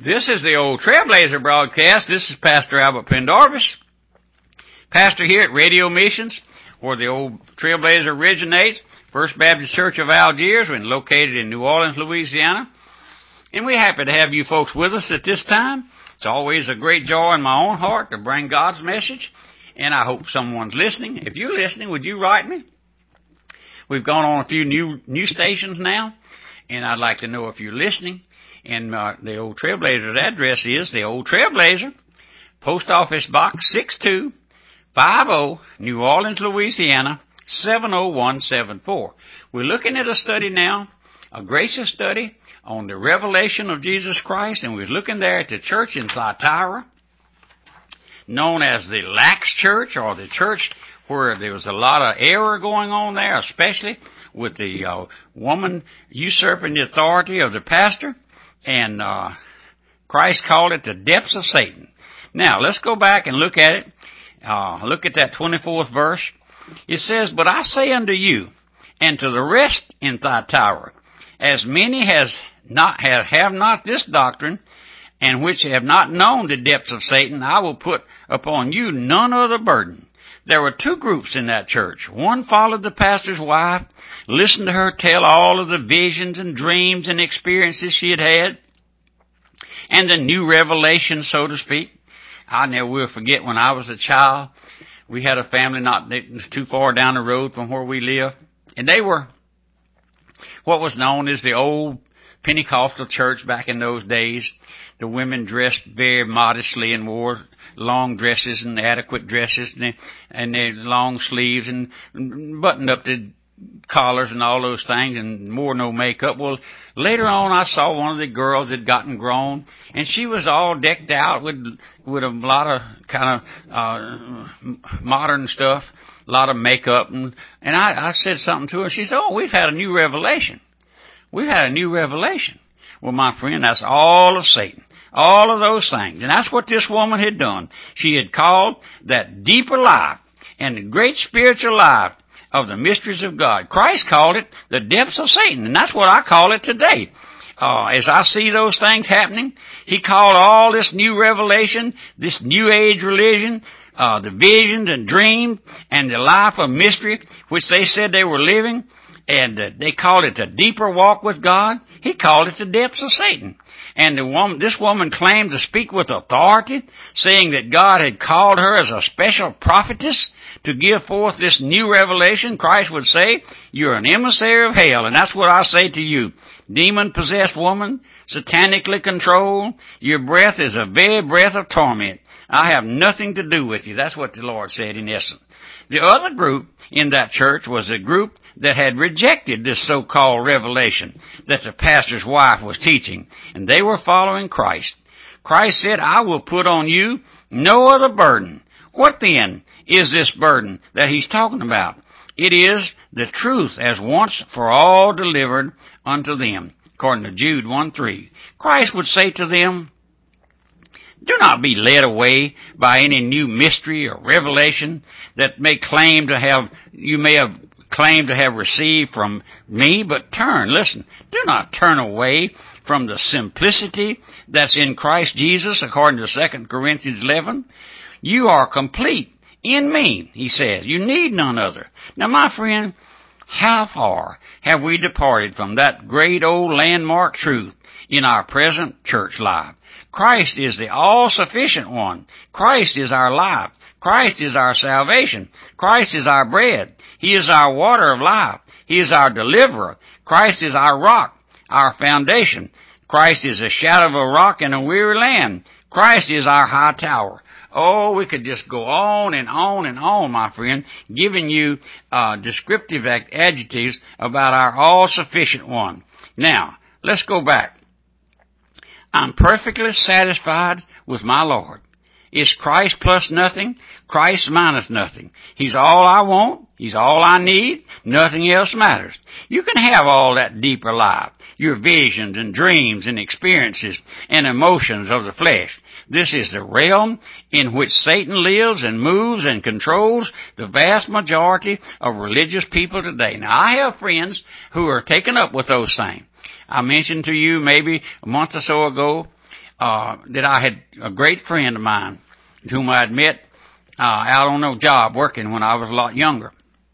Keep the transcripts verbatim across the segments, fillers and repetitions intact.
This is the Old Trailblazer broadcast. This is Pastor Albert Pendarvis, pastor here at Radio Missions, where the Old Trailblazer originates, First Baptist Church of Algiers, and located in New Orleans, Louisiana. And we're happy to have you folks with us at this time. It's always a great joy in my own heart to bring God's message, and I hope someone's listening. If you're listening, would you write me? We've gone on a few new new stations now, and I'd like to know if you're listening. And uh, the Old Trailblazer's address is the Old Trailblazer, Post Office Box six two five zero, New Orleans, Louisiana, seven oh one seven four. We're looking at a study now, a gracious study on the revelation of Jesus Christ, and we're looking there at the church in Thyatira, known as the lax church, or the church where there was a lot of error going on there, especially with the uh, woman usurping the authority of the pastor. And uh, Christ called it the depths of Satan. Now, let's go back and look at it. Uh, look at that twenty-fourth verse. It says, "But I say unto you, and to the rest in Thyatira, as many as not have, have not this doctrine, and which have not known the depths of Satan, I will put upon you none other burden." There were two groups in that church. One followed the pastor's wife, listened to her tell all of the visions and dreams and experiences she had had, and the new revelation, so to speak. I never will forget when I was a child, we had a family not too far down the road from where we live, and they were what was known as the old Pentecostal church back in those days. The women dressed very modestly and wore long dresses and adequate dresses and, and their long sleeves and buttoned up the collars and all those things and wore no makeup. Well, later on I saw one of the girls that had gotten grown, and she was all decked out with with a lot of kind of uh modern stuff, a lot of makeup. And, and I, I said something to her. She said, "Oh, we've had a new revelation. We've had a new revelation." Well, my friend, that's all of Satan. All of those things. And that's what this woman had done. She had called that deeper life and the great spiritual life of the mysteries of God. Christ called it the depths of Satan, and that's what I call it today. Uh, as I see those things happening, he called all this new revelation, this new age religion, uh, the visions and dreams and the life of mystery, which they said they were living, and uh, they called it the deeper walk with God. He called it the depths of Satan. And the woman, this woman claimed to speak with authority, saying that God had called her as a special prophetess to give forth this new revelation. Christ would say, "You're an emissary of hell." And that's what I say to you. Demon-possessed woman, satanically controlled, your breath is a very breath of torment. I have nothing to do with you. That's what the Lord said in essence. The other group in that church was a group that had rejected this so-called revelation that the pastor's wife was teaching, and they were following Christ. Christ said, "I will put on you no other burden." What then is this burden that he's talking about? It is the truth as once for all delivered unto them, according to Jude one three. Christ would say to them, "Do not be led away by any new mystery or revelation that may claim to have, you may have claimed to have received from me, but turn, listen, do not turn away from the simplicity that's in Christ Jesus, according to Second Corinthians eleven. You are complete in me," he says. "You need none other." Now, my friend, how far have we departed from that great old landmark truth in our present church life? Christ is the all-sufficient one. Christ is our life. Christ is our salvation. Christ is our bread. He is our water of life. He is our deliverer. Christ is our rock, our foundation. Christ is a shadow of a rock in a weary land. Christ is our high tower. Oh, we could just go on and on and on, my friend, giving you uh, descriptive adjectives about our all-sufficient one. Now, let's go back. I'm perfectly satisfied with my Lord. Is Christ plus nothing? Christ minus nothing. He's all I want. He's all I need. Nothing else matters. You can have all that deeper life, your visions and dreams and experiences and emotions of the flesh. This is the realm in which Satan lives and moves and controls the vast majority of religious people today. Now, I have friends who are taken up with those things. I mentioned to you maybe a month or so ago uh, that I had a great friend of mine whom I had met uh, out on a job working when I was a lot younger.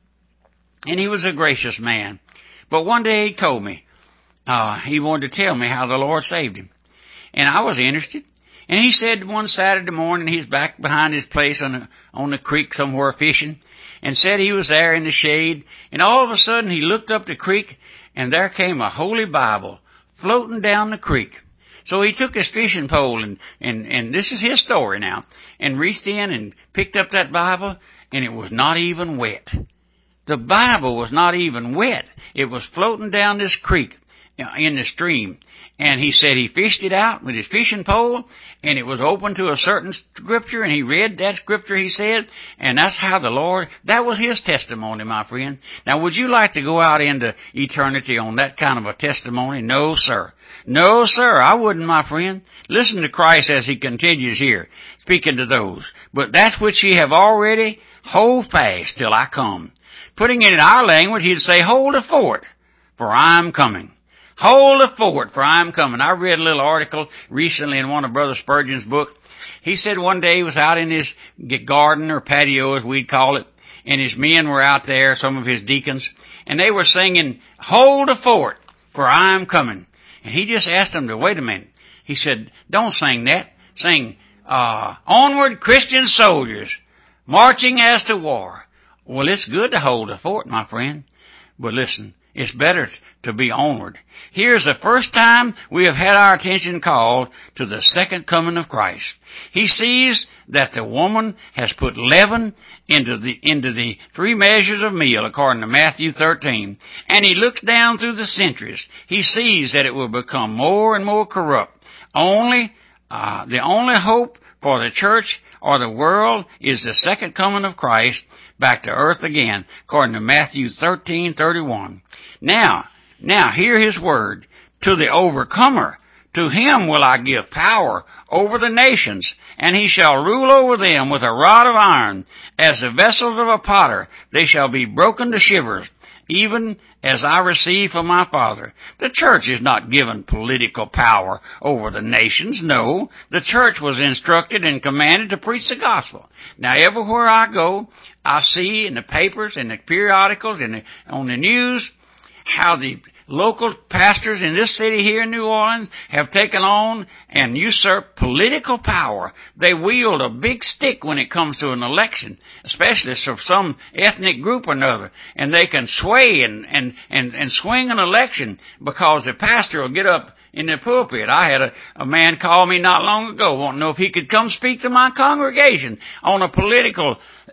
And he was a gracious man. But one day he told me, uh, he wanted to tell me how the Lord saved him. And I was interested. And he said one Saturday morning he's back behind his place on the, on the creek somewhere fishing, and said he was there in the shade, and all of a sudden he looked up the creek, and there came a Holy Bible floating down the creek. So he took his fishing pole, and, and, and this is his story now, and reached in and picked up that Bible, and it was not even wet. The Bible was not even wet. It was floating down this creek in the stream. And he said he fished it out with his fishing pole, and it was open to a certain scripture, and he read that scripture, he said, and that's how the Lord, that was his testimony, my friend. Now, would you like to go out into eternity on that kind of a testimony? No, sir. No, sir, I wouldn't, my friend. Listen to Christ as he continues here, speaking to those. But that which ye have already, hold fast till I come. Putting it in our language, he'd say, hold the fort, for I am coming. Hold the fort, for I am coming. I read a little article recently in one of Brother Spurgeon's books. He said one day he was out in his garden or patio, as we'd call it, and his men were out there, some of his deacons, and they were singing, hold the fort, for I am coming. And he just asked them to wait a minute. He said, don't sing that. Sing, uh, onward Christian soldiers, marching as to war. Well, it's good to hold the fort, my friend, but listen, it's better to be onward. Here's the first time we have had our attention called to the second coming of Christ. He sees that the woman has put leaven into the, into the three measures of meal, according to Matthew thirteen. And he looks down through the centuries. He sees that it will become more and more corrupt. Only, uh, the only hope for the church or the world is the second coming of Christ back to earth again, according to Matthew thirteen thirty-one. Now, now hear his word. To the overcomer, to him will I give power over the nations, and he shall rule over them with a rod of iron. As the vessels of a potter, they shall be broken to shivers, even as I received from my Father. The church is not given political power over the nations. No, the church was instructed and commanded to preach the gospel. Now, everywhere I go, I see in the papers, in the periodicals, in the, on the news, how the local pastors in this city here in New Orleans have taken on and usurped political power. They wield a big stick when it comes to an election, especially for some ethnic group or another, and they can sway and, and, and, and swing an election because the pastor will get up in the pulpit. I had a, a man call me not long ago wanting to know if he could come speak to my congregation on a political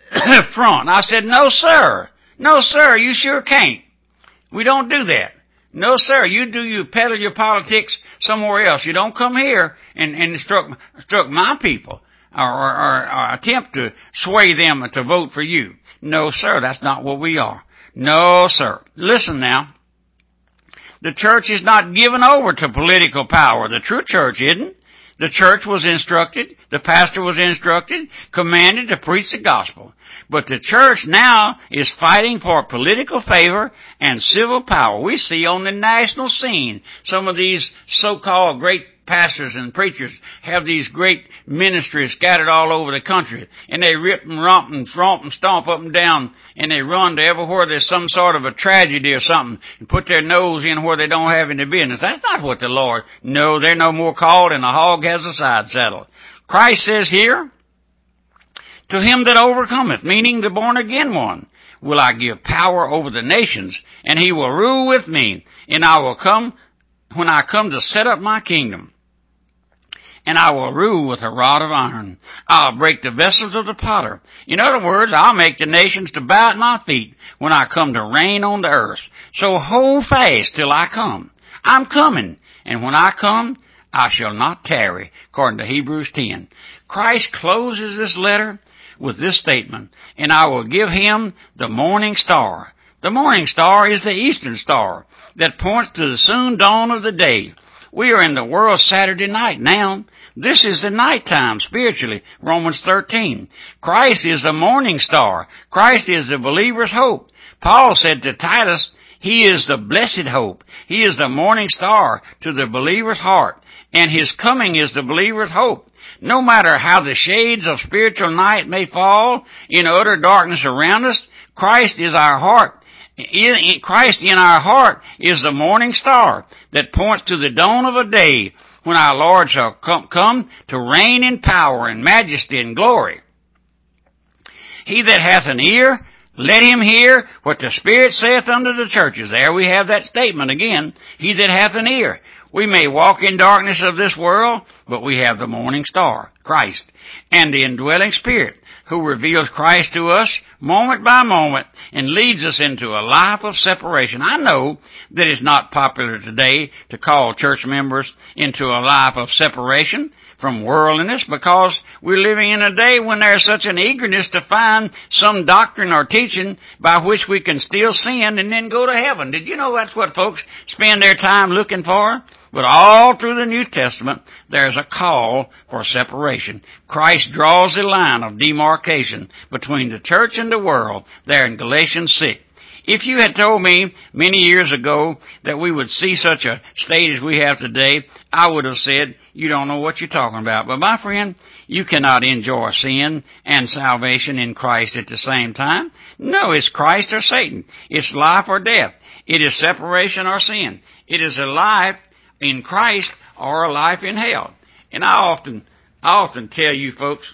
front. I said, no, sir. No, sir, you sure can't. We don't do that. No, sir, you do you peddle your politics somewhere else. You don't come here and, and instruct, instruct my people or, or, or, or attempt to sway them to vote for you. No, sir, that's not what we are. No, sir. Listen now. The church is not given over to political power. The true church isn't. The church was instructed, the pastor was instructed, commanded to preach the gospel. But the church now is fighting for political favor and civil power. We see on the national scene some of these so-called great pastors and preachers have these great ministries scattered all over the country, and they rip and romp and romp and stomp up and down, and they run to everywhere there's some sort of a tragedy or something, and put their nose in where they don't have any business. That's not what the Lord, no, they're no more called than a hog has a side saddle. Christ says here, to him that overcometh, meaning the born again one, will I give power over the nations, and he will rule with me, and I will come, when I come to set up my kingdom. And I will rule with a rod of iron. I'll break the vessels of the potter. In other words, I'll make the nations to bow at my feet when I come to reign on the earth. So hold fast till I come. I'm coming. And when I come, I shall not tarry, according to Hebrews ten. Christ closes this letter with this statement, and I will give him the morning star. The morning star is the eastern star that points to the soon dawn of the day. We are in the world Saturday night now. This is the nighttime spiritually, Romans thirteen. Christ is the morning star. Christ is the believer's hope. Paul said to Titus, he is the blessed hope. He is the morning star to the believer's heart. and His coming is the believer's hope. No matter how the shades of spiritual night may fall in utter darkness around us, Christ is our heart. In, Christ in our heart is the morning star that points to the dawn of a day when our Lord shall come, come to reign in power and majesty and glory. He that hath an ear, let him hear what the Spirit saith unto the churches. There we have that statement again. He that hath an ear. We may walk in darkness of this world, but we have the morning star, Christ, and the indwelling Spirit, who reveals Christ to us moment by moment and leads us into a life of separation. I know that it's not popular today to call church members into a life of separation from worldliness, because we're living in a day when there's such an eagerness to find some doctrine or teaching by which we can still sin and then go to heaven. Did you know that's what folks spend their time looking for? But all through the New Testament, there's a call for separation. Christ draws the line of demarcation between the church and the world there in Galatians six. If you had told me many years ago that we would see such a state as we have today, I would have said, you don't know what you're talking about. But my friend, you cannot enjoy sin and salvation in Christ at the same time. No, it's Christ or Satan. It's life or death. It is separation or sin. It is a life in Christ or a life in hell. And I often, I often tell you folks,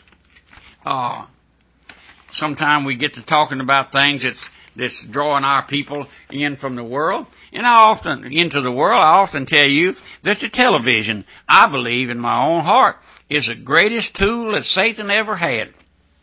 uh, sometime we get to talking about things that's that's drawing our people in from the world. And I often, into the world, I often tell you that the television, I believe in my own heart, is the greatest tool that Satan ever had.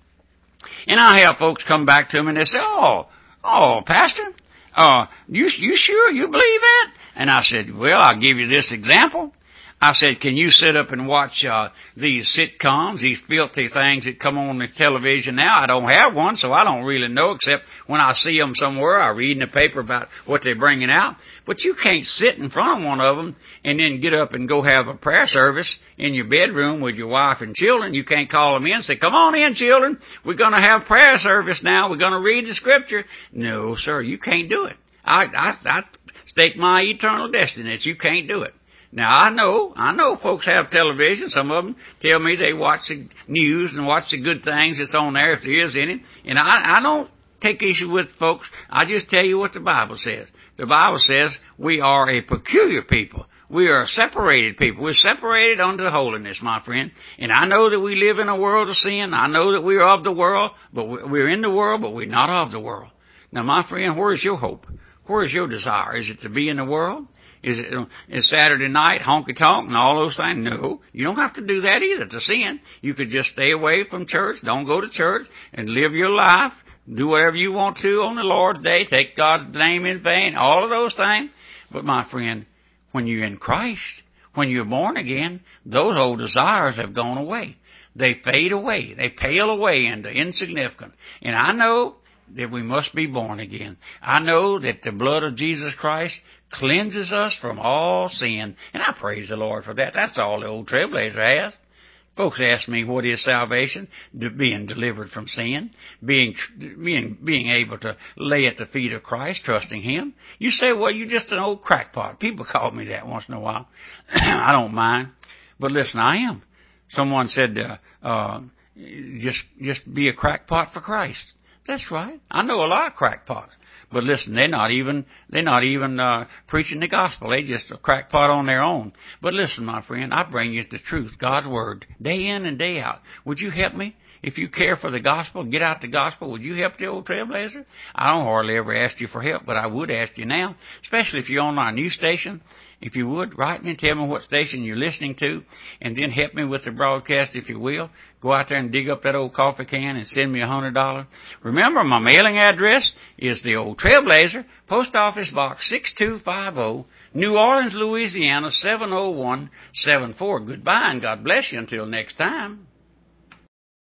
And I have folks come back to me and they say, oh, oh, Pastor, uh, you, you sure you believe that? And I said, well, I'll give you this example. I said, can you sit up and watch uh, these sitcoms, these filthy things that come on the television now? I don't have one, so I don't really know, except when I see them somewhere, I read in the paper about what they're bringing out. But you can't sit in front of one of them and then get up and go have a prayer service in your bedroom with your wife and children. You can't call them in and say, come on in, children. We're going to have prayer service now. We're going to read the Scripture. No, sir, you can't do it. I, I, I stake my eternal destiny that you can't do it. Now, I know, I know folks have television. Some of them tell me they watch the news and watch the good things that's on there, if there is any. And I, I don't take issue with folks. I just tell you what the Bible says. The Bible says we are a peculiar people. We are a separated people. We're separated unto holiness, my friend. And I know that we live in a world of sin. I know that we're of the world, but we're in the world, but we're not of the world. Now, my friend, where is your hope? Where is your desire? Is it to be in the world? Is it is Saturday night, honky-tonk, and all those things? No, you don't have to do that either to sin. You could just stay away from church, don't go to church, and live your life. Do whatever you want to on the Lord's day. Take God's name in vain, all of those things. But, my friend, when you're in Christ, when you're born again, those old desires have gone away. They fade away. They pale away into insignificance. And I know that we must be born again. I know that the blood of Jesus Christ cleanses us from all sin. And I praise the Lord for that. That's all the old Trailblazer has. Folks ask me, what is salvation? De- being delivered from sin. Being, being, being able to lay at the feet of Christ, trusting Him. You say, well, you're just an old crackpot. People call me that once in a while. I don't mind. But listen, I am. Someone said, uh, uh, just, just be a crackpot for Christ. That's right. I know a lot of crackpots. But listen, they're not even, they're not even, uh, preaching the gospel. They just a crackpot on their own. But listen, my friend, I bring you the truth, God's Word, day in and day out. Would you help me? If you care for the gospel, get out the gospel, would you help the old Trailblazer? I don't hardly ever ask you for help, but I would ask you now, especially if you're on our new station. If you would, write me and tell me what station you're listening to, and then help me with the broadcast if you will. Go out there and dig up that old coffee can and send me a hundred dollars. Remember, my mailing address is the old Trailblazer, Post Office Box six two five zero, New Orleans, Louisiana seven oh one seven four. Goodbye, and God bless you until next time.